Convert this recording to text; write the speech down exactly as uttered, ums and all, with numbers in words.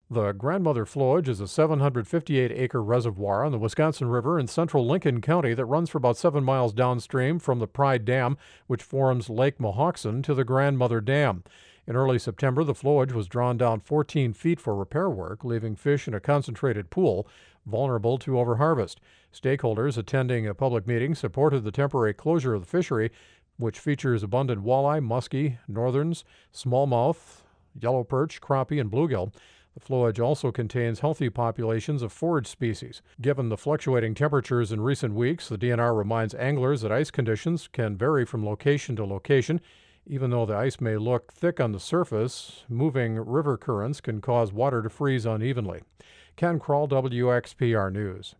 The Grandmother Flowage is a seven hundred fifty-eight acre reservoir on the Wisconsin River in central Lincoln County that runs for about seven miles downstream from the Pride Dam, which forms Lake Mohawkson, to the Grandmother Dam. In early September, the flowage was drawn down fourteen feet for repair work, leaving fish in a concentrated pool vulnerable to overharvest. Stakeholders attending a public meeting supported the temporary closure of the fishery, which features abundant walleye, muskie, northerns, smallmouth, yellow perch, crappie, and bluegill. The flowage also contains healthy populations of forage species. Given the fluctuating temperatures in recent weeks, the D N R reminds anglers that ice conditions can vary from location to location. Even though the ice may look thick on the surface, moving river currents can cause water to freeze unevenly. Ken Kroll, W X P R News.